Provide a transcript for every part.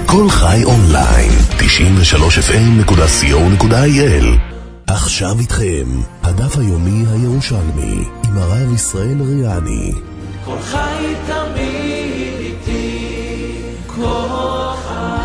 כל חי אונליין, 93fm.co.il. עכשיו איתכם, הדף היומי הירושלמי, עם הרב ישראל ריאני. כל חי תמיד איתי, כל חי.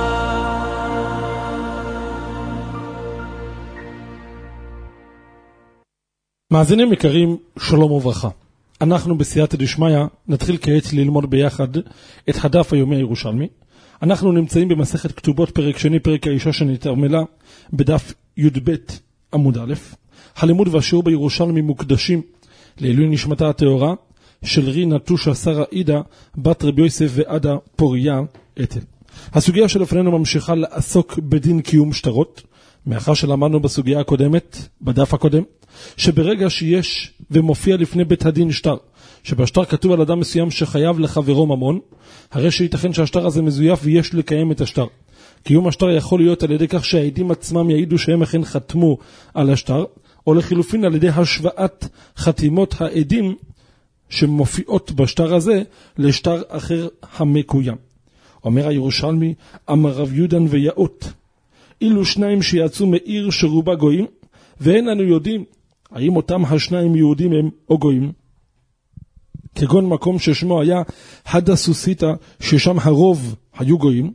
מאזינים יקרים, שלום וברכה. אנחנו בסייעתא דשמיא נתחיל כעת ללמוד ביחד את הדף היומי הירושלמי. אנחנו נמצאים במסכת כתובות פרק שני, פרק האישה שנתערמלה, בדף י"ב עמוד א'. הלימוד והשיעור בירושלמי מוקדשים לעילוי נשמתה הטהורה של רינה טושה שרה עידה בת רבי יוסף ועדה פוריה אתל. הסוגיה שלפנינו ממשיכה לעסוק בדין קיום שטרות, מאחר שלמדנו בסוגיה הקודמת, בדף הקודם, שברגע שיש ומופיע לפני בית הדין שטר, שבשטר כתוב על אדם מסוים שחייב לחברו ממון, הרי שייתכן שהשטר הזה מזויף ויש לקיים את השטר. קיום השטר יכול להיות על ידי כך שהעדים עצמם יעידו שהם אכן חתמו על השטר, או לחילופין על ידי השוואת חתימות העדים שמופיעות בשטר הזה לשטר אחר המקוים. אומר הירושלמי, אמר רב יודן ויאות, אילו שניים שיצאו מעיר שרובה גויים, ואין לנו יודעים האם אותם השניים יהודים הם או גויים, כגון מקום ששמו היה הדסוסיתא, ששם הרוב היו גויים,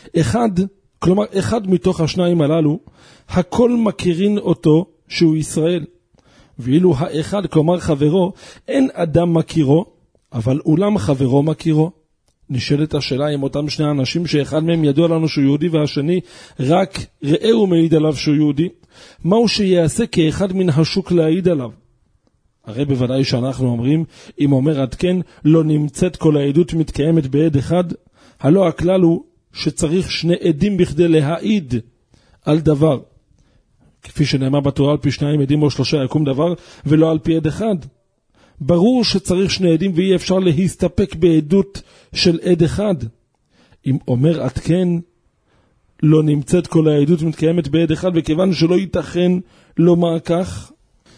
כלומר אחד מתוך השניים הללו, הכל מכירין אותו שהוא ישראל, ואילו האחד, כלומר חברו, אין אדם מכירו, אבל אולם חברו מכירו. נשאלת השאלה אם אותם שני אנשים שאחד מהם ידוע לנו שהוא יהודי והשני רק ראה ומעיד עליו שהוא יהודי, מהו שיעשה כאחד מן השוק להעיד עליו? הרי בוודאי שאנחנו אומרים, אם אומר עד כן לא נמצאת כל העדות מתקיימת בעד אחד, הלא הכלל הוא שצריך שני עדים בכדי להעיד על דבר, כפי שנאמר בתורה, על פי שניים עדים או שלושה יקום דבר, ולא על פי עד אחד. ברור שצריך שני עדים ואי אפשר להסתפק בעדות של עד אחד. אם אומר עד כן לא נמצאת כל העדות מתקיימת בעד אחד, וכיוון שלא ייתכן לומר כך,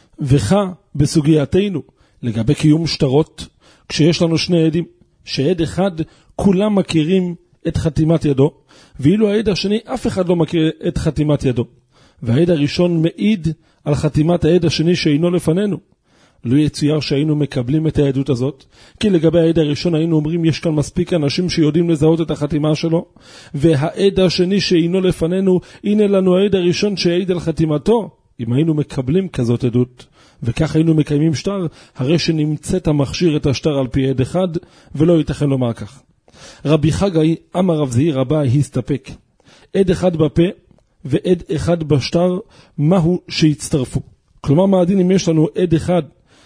וכך בסוגייתנו לגבי קיום שטרות, כשיש לנו שני עדים שעד אחד כולם מכירים את חתימת ידו, ואילו העד השני אף אחד לא מכיר את חתימת ידו, והעד הראשון מעיד על חתימת העד השני שאינו לפנינו, לא יצויר שהיינו מקבלים את העדות הזאת, כי לגבי העד הראשון היינו אומרים יש כאן מספיק אנשים שיודעים לזהות את החתימה שלו, והעד השני שאינו לפנינו, הנה לנו העד הראשון שהעיד על חתימתו. אם היינו מקבלים כזאת עדות וכך היינו מקיימים שטר, הרי שנמצאת המכשיר את השטר על פי עד אחד, ולא ייתכן לומר כך. רבי חגי אמר רב זעיר אביי הסתפק, עד אחד בפה ועד אחד בשטר, מהו שהצטרפו? כלומר, מה הדין אם יש לנו עד אחד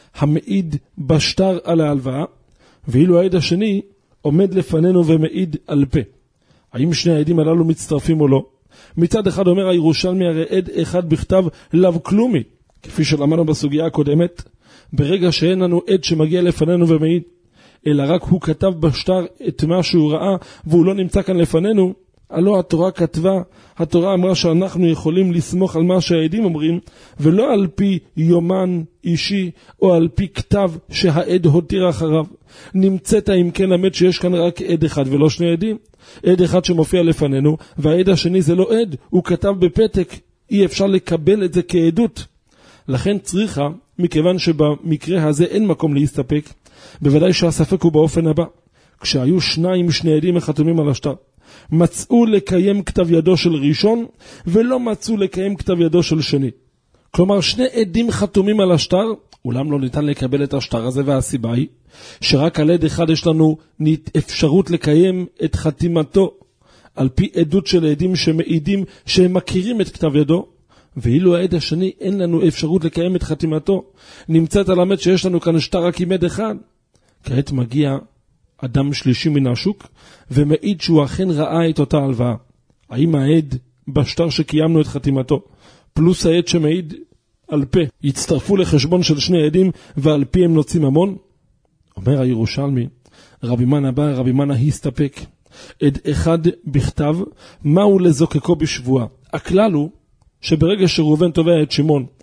המעיד בשטר על ההלוואה, ואילו העד השני עומד לפנינו ומעיד על פה? האם שני העדים הללו מצטרפים או לא? מצד אחד אומר הירושלמי, הרי עד אחד בכתב לאו כלומי, כפי שלמדנו בסוגיה הקודמת, ברגע שאין לנו עד שמגיע לפנינו ומעיד, אלא רק הוא כתב בשטר את מה שהוא ראה והוא לא נמצא כאן לפנינו, הלא התורה כתבה, התורה אמרה שאנחנו יכולים לסמוך על מה שהעדים אומרים, ולא על פי יומן אישי או על פי כתב שהעד הותיר אחריו. נמצאת אם כן למד שיש כאן רק עד אחד ולא שני עדים, עד אחד שמופיע לפנינו, והעד השני זה לא עד, הוא כתב בפתק, אי אפשר לקבל את זה כעדות. לכן צריכה, מכיוון שבמקרה הזה אין מקום להסתפק, בוודאי שהספק הוא באופן הבא, כשהיו שני עדים החתומים על השטר, מצאו לקיים כתב ידו של ראשון ולא מצאו לקיים כתב ידו של שני. כלומר שני עדים חתומים על השטר, אולם לא ניתן לקבל את השטר הזה, והסיבה היא שרק על עד אחד יש לנו אפשרות לקיים את חתימתו על פי עדות של עדים שמעידים שהם מכירים את כתב ידו, ואילו העד השני אין לנו אפשרות לקיים את חתימתו. נמצאת על המת שיש לנו כאן שטר רק עם עד אחד. כעת מגיע אדם שלישי מן השוק ומעיד שהוא אכן ראה את אותה הלוואה. האם העד בשטר שקיימנו את חתימתו פלוס העד שמעיד על פה יצטרפו לחשבון של שני עדים ועל פי הם נוציא ממון? אומר הירושלמי, רבי מנה בא, רבי מנה הסתפק, עד אחד בכתב, מהו לזוקקו בשבועה? הכלל הוא שברגע שראובן תובע את שמעון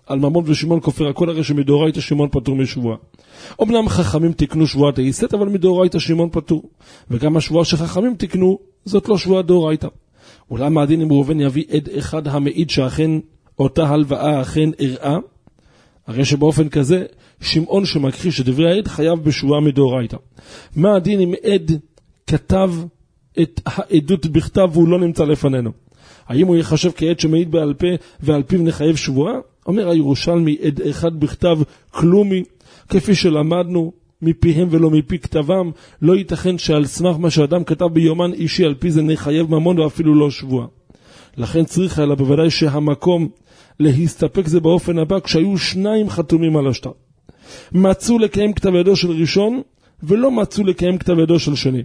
על ממון ושמעון כופר הכל, הרי שמדאורייתא שמעון פטור משבועה. אמנם חכמים תקנו שבועת היסת, אבל מדאורייתא שמעון פטור. וגם השבועה שחכמים תקנו, זאת לא שבועה דאורייתא. אולם מה הדין אם ראובן יביא עד אחד המעיד שאכן אותה הלוואה אכן הראה? הרי שבאופן כזה, שמעון שמכחיש את דברי העד חייב בשבועה מדאורייתא. מה הדין אם עד כתב את העדות בכתב והוא לא נמצא לפנינו? האם הוא יחשב כעד שמעיד בעל פה ועל פיו נחייב שבועה? אומר הירושלמי, עד אחד בכתב כלומי, כפי שלמדנו מפיהם ולא מפי כתבם, לא ייתכן שעל סמך מה שאדם כתב ביומן אישי על פי זה נחייב ממון ואפילו לא שבועה. לכן צריך אלא בוודאי שהמקום להסתפק זה באופן הבא, כשהיו שניים חתומים על השטר. מצאו לקיים כתב ידו של ראשון ולא מצאו לקיים כתב ידו של שני.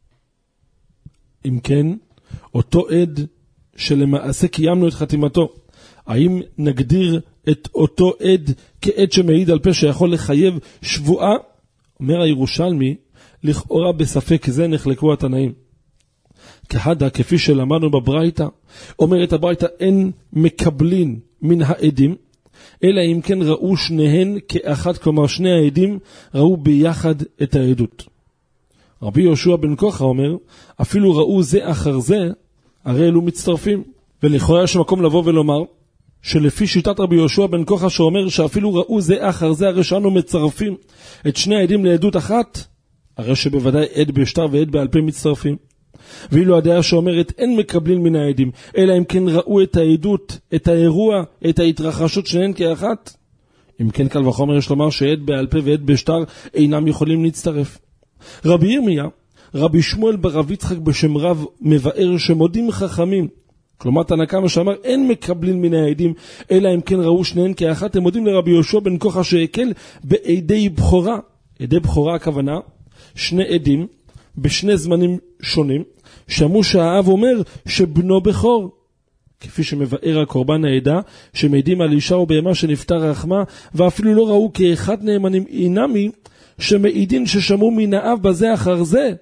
אם כן, אותו עד שלמעשה קיימנו את חתימתו, האם נגדיר את אותו עד כעד שמעיד על פה שיכול לחייב שבועה? אומר הירושלמי, לכאורה בספק זה נחלקו התנאים. כהדה, כפי שלמדנו בברייתא, אומרת הברייתא, אין מקבלין מן העדים, אלא אם כן ראו שניהן כאחד, כלומר שני העדים ראו ביחד את העדות. רבי יהושע בן כוחה אומר, אפילו ראו זה אחר זה, הרי אלו מצטרפים. ולכאורה יש מקום לבוא ולומר, שלפי שיטת רבי יהושע בן כוחה שאומר שאפילו ראו זה אחר זה, הרי שאנו מצרפים את שני העדים לעדות אחת, הרי שבוודאי עד בשטר ועד בעל פה מצטרפים. ואילו הדעה שאומרת אין מקבלים מן העדים, אלא אם כן ראו את העדות, את האירוע, את ההתרחשות שניהן כאחת. אם כן קל וחומר יש לומר שעד בעל פה ועד בשטר אינם יכולים להצטרף. רבי ירמיה, רבי שמואל ברב יצחק בשם רב מבאר שמודים חכמים, כלומר תנא קמא שאמר אין מקבלים מן העדים אלא אם כן ראו שניהן כאחת, הם מודים לרבי יהושע בן כוחה שהקל בעדי בכורה. עדי בכורה הכוונה שני עדים בשני זמנים שונים, שמעו שהאב אומר שבנו בכור, כפי שמבאר הקורבן העדה שמעידים על אישה או בהמה שנפטר רחמה, ואפילו לא ראו כאחד נאמנים אינמי שמעידים ששמעו מן האב בזה אחר זה,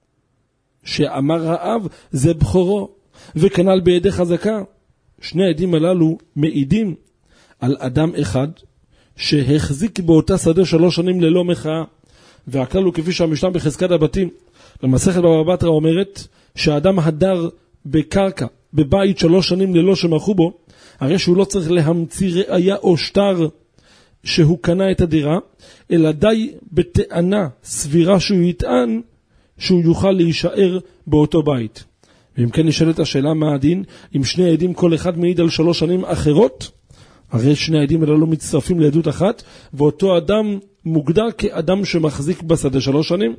שאמר האב זה בכורו. וכנ"ל בעדי חזקה, שני העדים הללו מעידים על אדם אחד שהחזיק באותה שדה 3 שנים ללא מחאה. והכלל הוא כפי שהמשנה בחזקת הבתים למסכת בבא בתרא אומרת, שהאדם הדר בקרקע בבית 3 שנים ללא שמחו בו, הרי שהוא לא צריך להמציא ראיה או שטר שהוא קנה את הדירה, אלא די בטענה סבירה שהוא יטען שהוא יוכל להישאר באותו בית. ואם כן נשאלת השאלה מה הדין, אם שני עדים כל אחד מעיד על 3 שנים אחרות, הרי שני העדים הללו מצטרפים לעדות אחת, ואותו אדם מוגדר כאדם שמחזיק בשדה 3 שנים.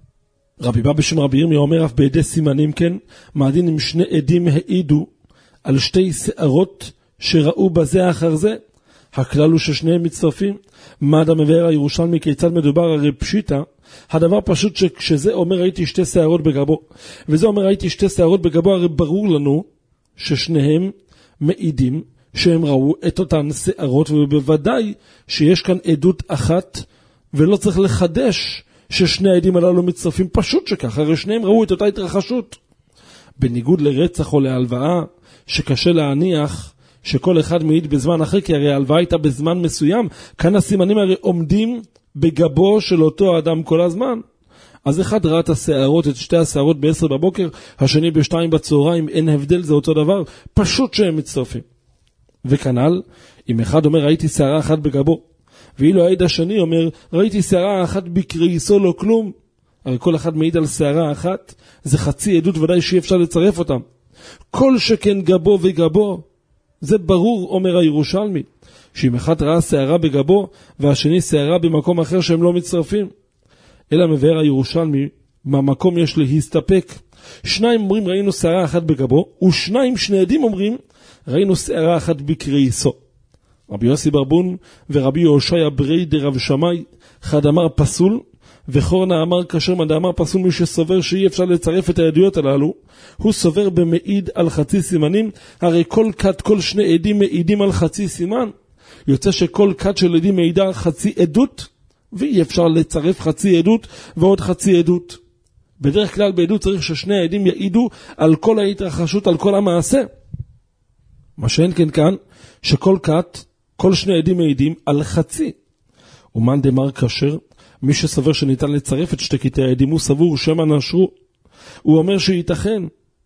רבי בא בשם רבי ירמיה אומר אף בעדי סימנים כן, מה הדין אם שני עדים העידו על 2 שערות שראו בזה אחר זה, הכלל הוא ששניהם מצטרפים. מה אדם מבאר הירושלמי כיצד מדובר? הרי פשיטה, הדבר פשוט שכשזה אומר ראיתי 2 שערות בגבו, וזה אומר ראיתי 2 שערות בגבו, הרי ברור לנו ששניהם מעידים שהם ראו את אותן שערות, ובוודאי שיש כאן עדות אחת, ולא צריך לחדש ששני העדים הללו מצטרפים, פשוט שכך, הרי שניהם ראו את אותה התרחשות. בניגוד לרצח או להלוואה, שקשה להניח שכל אחד מעיד בזמן אחר, כי הרי ההלוואה הייתה בזמן מסוים, כאן הסימנים הרי עומדים בגבו של אותו האדם כל הזמן. אז אחד ראה את השערות, את 2 השערות ב10 בבוקר, השני ב2 בצהריים, אין הבדל, זה אותו דבר, פשוט שהם מצטרפים. וכנ"ל, אם אחד אומר ראיתי שערה אחת בגבו, ואילו העד השני אומר ראיתי שערה אחת בקריסו לא כלום, הרי כל אחד מעיד על שערה אחת, זה חצי עדות ודאי שאי אפשר לצרף אותם. כל שכן גבו וגבו, זה ברור, אומר הירושלמי, שאם אחד ראה שערה בגבו והשני שערה במקום אחר שהם לא מצטרפים. אלא מבאר הירושלמי, במקום יש להסתפק. 2 אומרים ראינו שערה אחת בגבו, שני עדים אומרים ראינו שערה אחת בקריסו. רבי יוסי ברבון ורבי יהושע ברי דרב שמאי, חד אמר פסול, וחורנה אמר כאשר אמר פסול, מי שסובר שאי אפשר לצרף את העדויות הללו, הוא סובר במעיד על חצי סימנים, הרי כל 2 עדים מעידים על חצי סימן, יוצא שכל כת של עדים מעידה על חצי עדות, ואי אפשר לצרף חצי עדות ועוד חצי עדות. בדרך כלל בעדות צריך ששני העדים יעידו על כל ההתרחשות, על כל המעשה. מה שאין כן כאן, שכל כת כל שני עדים מעידים על חצי. ומאן דמר כשר, מי שסבר שניתן לצרף את שתי קטעי העדים, הוא סבור שמא נשרו. הוא אומר שייתכן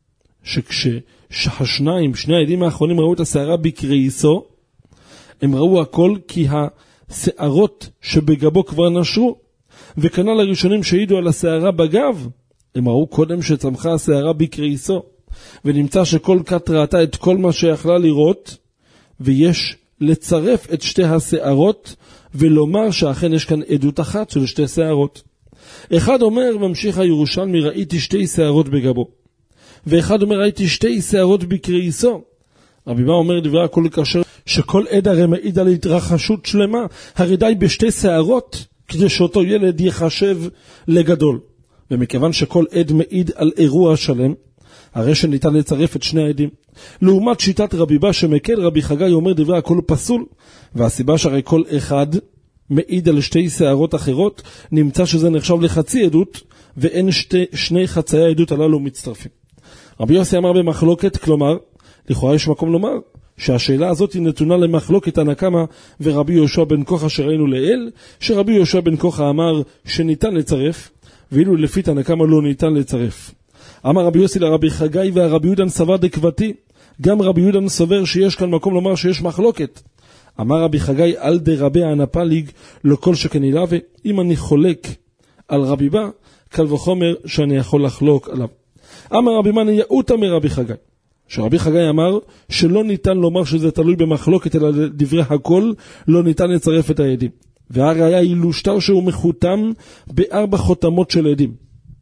שני העדים האחרונים ראו את השערה בקריסו, הם ראו הכל כי השערות שבגבו כבר נשרו, וכנ"ל הראשונים שהעידו על השערה בגב, הם ראו קודם שצמחה השערה בקריסו, ונמצא שכל כת ראתה את כל מה שיכלה לראות, ויש לצרף את שתי השערות, ולומר שאכן יש כאן עדות אחת של שתי שערות. אחד אומר, ממשיך הירושלמי, ראיתי שתי שערות בגבו, ואחד אומר, ראיתי שתי שערות בקריסו. רבי מה אומר דברי הכל כשר, שכל עד הרי מעיד על התרחשות שלמה, הרי די בשתי שערות, כדי שאותו ילד יחשב לגדול. ומכיוון שכל עד מעיד על אירוע שלם, הרי שניתן לצרף את שני העדים. לעומת שיטת רבי בה שמקל, רבי חגי אומר דברי הכל פסול, והסיבה שהרי כל אחד מעיד על שתי שערות אחרות, נמצא שזה נחשב לחצי עדות, ואין שני חצאי העדות הללו מצטרפים. רבי יוסי אמר במחלוקת, כלומר, לכאורה יש מקום לומר, שהשאלה הזאת היא נתונה למחלוקת הנקמה ורבי יהושע בן כוחה שראינו לאל, שרבי יהושע בן כוחה אמר שניתן לצרף, ואילו לפי הנקמה לא ניתן לצרף. אמר רבי יוסי לרבי חגי והרבי יהודן סבר דקבתי, גם רבי יהודן סובר שיש כאן מקום לומר שיש מחלוקת. אמר רבי חגי על דרבי הנפליג לא כל שכן אילווה, אם אני חולק על רבי בה, קל וחומר שאני יכול לחלוק עליו. אמר רבי מני יעוטה מרבי חגי, שרבי חגי אמר שלא ניתן לומר שזה תלוי במחלוקת, אלא דברי הכל לא ניתן לצרף את העדים. והראיה היא לושטר שהוא מחותם ב4 חותמות של עדים.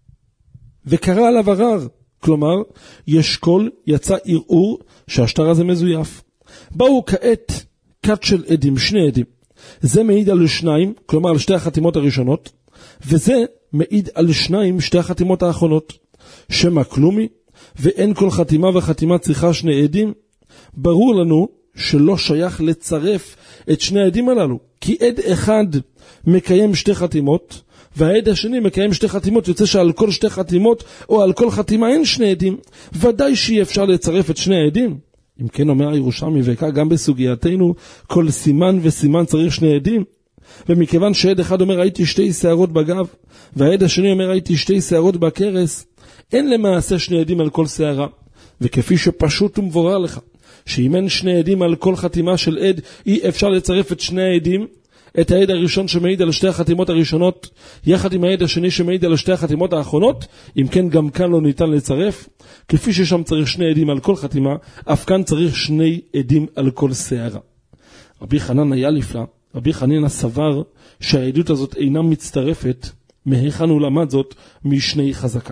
וקרא עליו ערר, כלומר, יש קול, יצא ערעור שהשטר הזה מזויף. באו כעת כת של עדים, שני עדים. זה מעיד על 2, כלומר על 2 החתימות הראשונות, וזה מעיד על 2, 2 החתימות האחרונות. שמה כלומי, ואין כל חתימה וחתימה צריכה 2 עדים. ברור לנו שלא שייך לצרף את שני העדים הללו, כי עד אחד מקיים 2 חתימות, והעד השני מקיים 2 חתימות, יוצא שעל כל 2 חתימות או על כל חתימה אין 2 עדים, ודאי שאי אפשר לצרף את 2 העדים. אם כן אומר הירושלמי וכך גם בסוגייתנו, כל סימן וסימן צריך 2 עדים, ומכיוון שעד אחד אומר ראיתי 2 שערות בגב, והעד השני אומר ראיתי 2 שערות בקרס, אין למעשה 2 עדים על כל שערה, וכפי שפשוט ומבורר לך, שאם אין 2 עדים על כל חתימה של עד, אי אפשר לצרף את 2 העדים, את העד הראשון שמעיד על 2 החתימות הראשונות, יחד עם העד השני שמעיד על 2 החתימות האחרונות, אם כן גם כאן לא ניתן לצרף, כפי ששם צריך 2 עדים על כל חתימה, אף כאן צריך 2 עדים על כל שערה. רבי חנן היה לפלא, רבי חנינא סבר שהעדות הזאת אינה מצטרפת, מהיכן הוא למד זאת משני חזקה.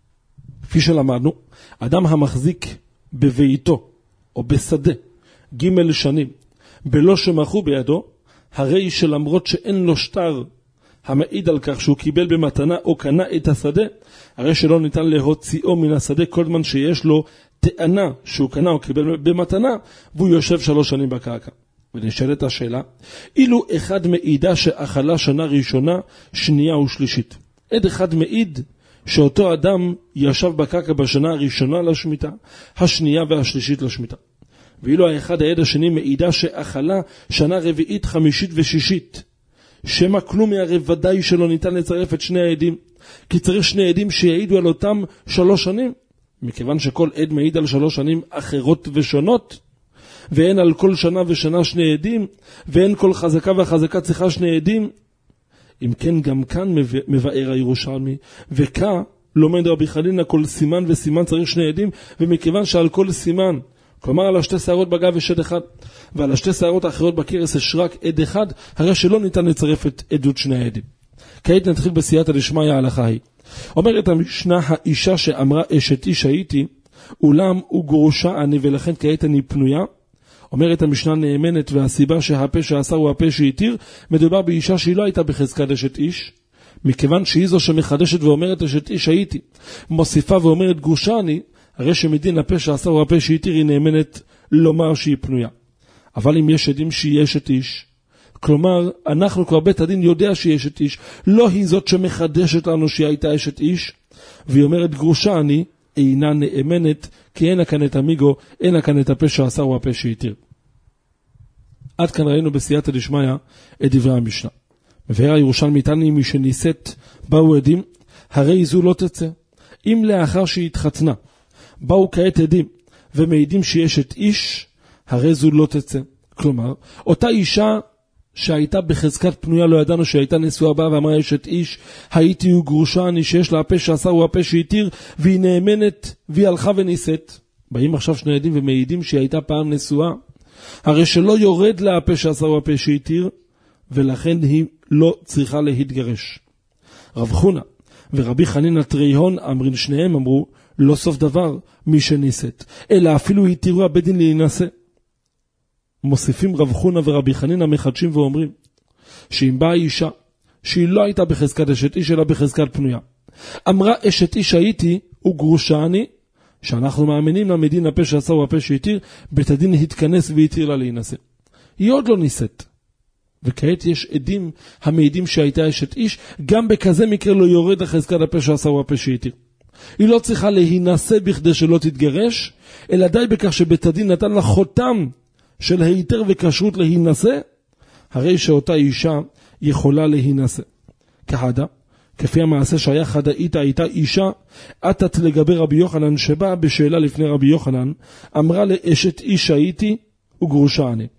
כפי שלמדנו, אדם המחזיק בביתו או בשדה ג' שנים בלא שמחו בידו, הרי שלמרות שאין לו שטר המעיד על כך שהוא קיבל במתנה או קנה את השדה, הרי שלא ניתן להוציאו מן השדה כל זמן שיש לו טענה שהוא קנה או קיבל במתנה, והוא יושב 3 שנים בקרקע. ונשאלת השאלה, אילו אחד מעידה שאכלה שנה ראשונה, שנייה ושלישית. עד אחד מעיד שאותו אדם ישב בקרקע בשנה הראשונה לשמיטה, השנייה והשלישית לשמיטה. ואילו האחד העד השני מעידה שאכלה שנה רביעית, חמישית ושישית. שמה כלום הרי ודאי שלא ניתן לצרף את 2 העדים, כי צריך 2 עדים שיעידו על אותם 3 שנים. מכיוון שכל עד מעיד על 3 שנים אחרות ושונות, ואין על כל שנה ושנה 2 עדים, ואין כל חזקה וחזקה צריכה 2 עדים. אם כן גם כאן מבאר הירושלמי, וכאן לומד רבי חנינא כל סימן וסימן צריך 2 עדים, ומכיוון שעל כל סימן, כלומר על 2 שערות בגב יש עד אחד, ועל 2 שערות האחרות בקרס יש רק עד אחד, הרי שלא ניתן לצרף את עדות 2 העדים. כעת נתחיל בסייעתא דשמיא ההלכה היא. אומרת המשנה, האישה שאמרה אשת איש הייתי, אולם וגרושה אני ולכן כעת אני פנויה, אומרת המשנה נאמנת, והסיבה שהפה שעשה הוא הפה שהתיר, מדובר באישה שהיא לא הייתה בחזקת אשת איש, מכיוון שהיא זו שמחדשת ואומרת אשת איש הייתי, מוסיפה ואומרת גרושה אני, הרי שמדין הפה שעשה הוא הפה שהתיר, היא נאמנת לומר שהיא פנויה. אבל אם יש עדים שהיא אשת איש, כלומר אנחנו כבר בית הדין יודע שהיא אשת איש, לא היא זאת שמחדשת לנו שהיא הייתה אשת איש, והיא אומרת גרושה אני, אינה נאמנת, כי אין כאן את המיגו, אין כאן את הפה שעשה הוא הפה שהתיר. עד כאן ראינו בסייעתא דשמיא את דברי המשנה. מבאר הירושלמי תני, מי שנישאת באו עדים, הרי זו לא תצא. אם לאחר שהתחתנה באו כעת עדים ומעידים שיש את איש, הרי זו לא תצא. כלומר, אותה אישה שהייתה בחזקת פנויה, לא ידענו שהייתה נשואה בה ואמרה יש את איש, הייתי וגרושה אני, שיש לה הפה שעשה הוא הפה שהתיר, והיא נאמנת והיא הלכה ונישאת. באים עכשיו שני עדים ומעידים שהיא הייתה פעם נשואה, הרי שלא יורד לה הפה שעשה הוא הפה שהתיר, ולכן היא לא צריכה להתגרש. רב חונה ורבי חנינא טרייהון אמרין, שניהם אמרו לא סוף דבר מי שנישאת, אלא אפילו התירו הבית דין להינשא. מוסיפים רב חונה ורבי חנינא, מחדשים ואומרים שאם באה אישה שהיא לא הייתה בחזקת אשת איש אלא בחזקת פנויה, אמרה אשת איש הייתי וגרושה אני, שאנחנו מאמינים לה מדין הפה שעשה הוא הפה שהתיר, בית הדין התכנס והתיר לה להינשא. היא עוד לא נישאת, וכעת יש עדים המעידים שהייתה אשת איש, גם בכזה מקרה לא יורד לחזקת הפה שעשה הוא הפה שהתיר. היא לא צריכה להינשא בכדי שלא תתגרש, אלא די בכך שבית הדין נתן לה חותם של היתר וכשרות להינשא, הרי שאותה אישה יכולה להינשא. כחדה, כפי המעשה שהיה חדאית הייתה אישה, עתת לגבי רבי יוחנן, שבאה בשאלה לפני רבי יוחנן, אמרה לאשת איש הייתי וגרושה אני.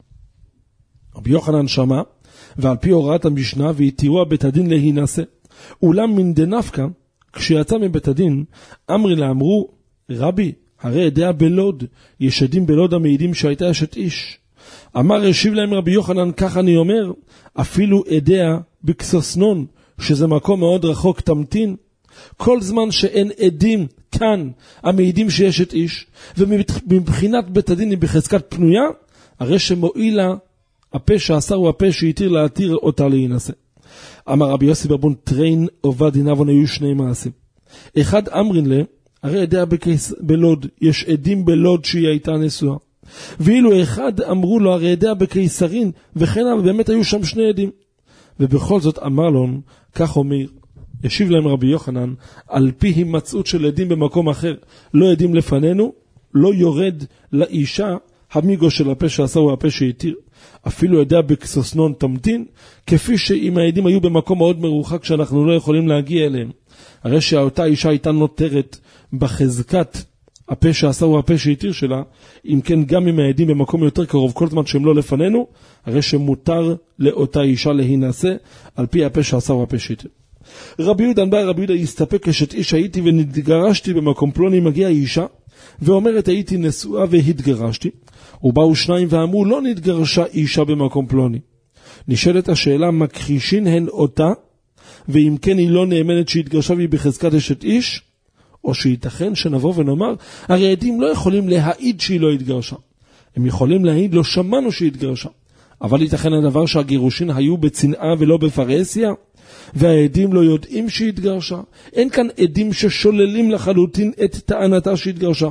רבי יוחנן שמע, ועל פי הוראת המשנה, והתירו בית הדין להינשא. אולם מן דנפקא, כשיצא מבית הדין, אמרי לה, אמרו, רבי, הרי עדיה בלוד, יש עדים בלוד המעידים שהייתה אשת איש. אמר, השיב להם רבי יוחנן, כך אני אומר, אפילו עדיה בקסוסנון, שזה מקום מאוד רחוק, תמתין. כל זמן שאין עדים כאן המעידים שיש את איש, ומבחינת בית הדין היא בחזקת פנויה, הרי שמועילה הפה שעשה הוא הפה שהתיר להתיר אותה להינשא. אמר רבי יוסי ברבון טריין עובד נבון, היו שני מעשים. אחד אמרין לה, הרי עדיה בלוד, יש עדים בלוד שהיא הייתה נשואה. ואילו אחד אמרו לו, הרי עדיה בקיסרין, וכן באמת היו שם שני עדים. ובכל זאת אמר לו, כך אומר, ישיב להם רבי יוחנן, על פי הימצאות של עדים במקום אחר, לא עדים לפנינו, לא יורד לאישה המיגו של הפה שעשה הוא הפה שהתיר. אפילו עדיה בקסוסנון תמתין, כפי שאם העדים היו במקום מאוד מרוחק שאנחנו לא יכולים להגיע אליהם. הרי שאותה אישה הייתה נותרת בחזקת הפה שעשה הוא הפה שהתיר שלה, אם כן גם אם העדים במקום יותר קרוב, כל זמן שהם לא לפנינו, הרי שמותר לאותה אישה להינשא על פי הפה שעשה הוא הפה שהתיר. רבי יהודה בא, רבי יהודה הסתפק, אשת איש הייתי ונתגרשתי במקום פלוני, מגיעה אישה ואומרת הייתי נשואה והתגרשתי, ובאו שניים ואמרו לא נתגרשה אישה במקום פלוני. נשאלת השאלה, מכחישין הן אותה, ואם כן היא לא נאמנת שהתגרשה והיא בחזקת אשת איש, או שייתכן שנבוא ונאמר, הרי עדים לא יכולים להעיד שהיא לא התגרשה. הם יכולים להעיד לא שמענו שהיא התגרשה. אבל ייתכן הדבר שהגירושין היו בצנעה ולא בפרהסיה, והעדים לא יודעים שהיא התגרשה. אין כאן עדים ששוללים לחלוטין את טענתה שהיא התגרשה.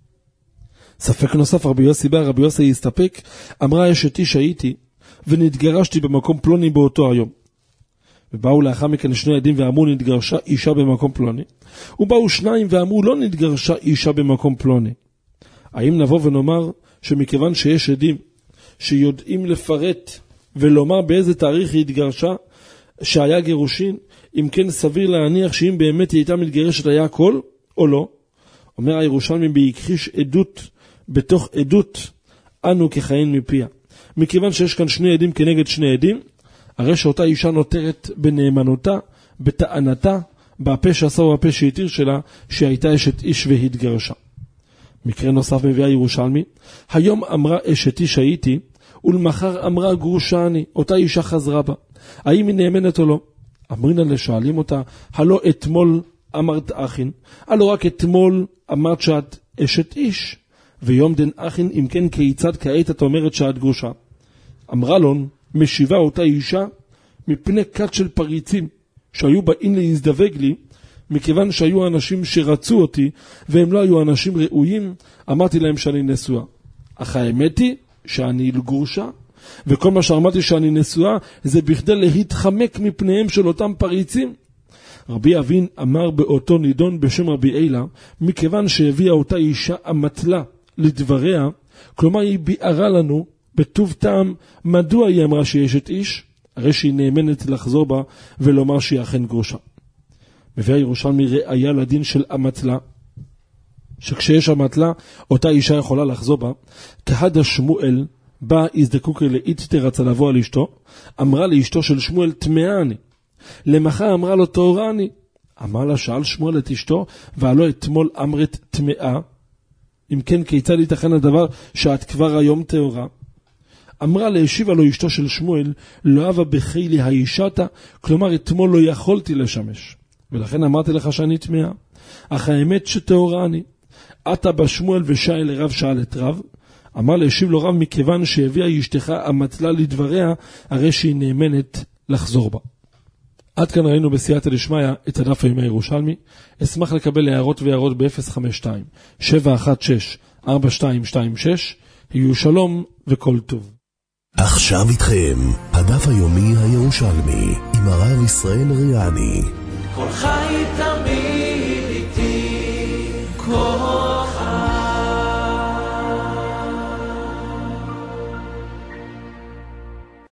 ספק נוסף, רבי יוסי בא, רבי יוסי הסתפק, אמרה אשת איש הייתי ונתגרשתי במקום פלוני באותו היום. ובאו לאחר מכן שני עדים ואמרו נתגרשה אישה במקום פלוני, ובאו שניים ואמרו לא נתגרשה אישה במקום פלוני. האם נבוא ונאמר שמכיוון שיש עדים שיודעים לפרט ולומר באיזה תאריך היא התגרשה שהיה גירושין, אם כן סביר להניח שאם באמת היא הייתה מתגרשת היה הכל או לא? אומר הירושלמי, בהכחיש עדות בתוך עדות אנו כחיין מפיה. מכיוון שיש כאן שני עדים כנגד שני עדים, הרי שאותה אישה נותרת בנאמנותה, בטענתה, בפה שעשה או בפה שהתיר שלה, שהייתה אשת איש והתגרשה. מקרה נוסף מביא הירושלמי, היום אמרה אשת איש הייתי, ולמחר אמרה גרושה אני, אותה אישה חזרה בה. האם היא נאמנת או לא? אמרינה לשואלים אותה, הלא אתמול אמרת אחין, הלא רק אתמול אמרת שאת אשת איש, ויום דן אחין, אם כן כיצד כעת את אומרת שאת גרושה? אמרה לו, משיבה אותה אישה, מפני כת של פריצים, שהיו באים להזדווג לי, מכיוון שהיו אנשים שרצו אותי, והם לא היו אנשים ראויים, אמרתי להם שאני נשואה. אך האמת היא שאני גרושה, וכל מה שאמרתי שאני נשואה, זה בכדי להתחמק מפניהם של אותם פריצים. רבי אבין אמר באותו נידון בשם רבי אילה, מכיוון שהביאה אותה אישה המתלה לדבריה, כלומר היא ביארה לנו בטוב טעם, מדוע היא אמרה שיש את איש? הרי שהיא נאמנת לחזור בה ולומר שהיא אכן גרושה. מביא הירושלמי ראיה לדין של אמתלה, שכשיש אמתלה, אותה אישה יכולה לחזור בה. כהדה שמואל, בא הזדקוקי לאית תרצה לבוא על אשתו, אמרה לאשתו של שמואל, טמאה אני. למחר אמרה לו, טהורה אני. אמר לה, שאל שמואל את אשתו, והלא אתמול אמרת טמאה. אם כן, כיצד ייתכן הדבר שאת כבר היום טהורה? אמרה להשיבה לו אשתו של שמואל, לא אבה בחילי הישתה, כלומר אתמול לא יכולתי לשמש. ולכן אמרתי לך שאני טמאה. אך האמת שטהורה אני. אתה בשמואל ושאל לרב שאל את רב. אמר להשיב לו רב, מכיוון שהביאה אשתך אמתלה לדבריה, הרי שהיא נאמנת לחזור בה. עד כאן ראינו בסייעתא דשמיא את הדף היומי הירושלמי. אשמח לקבל הערות והערות ב-052-716-4226. יהיו שלום וכל טוב. עכשיו איתכם הדף היומי הירושלמי עם הרב ישראל ריאני. כל חי תמיד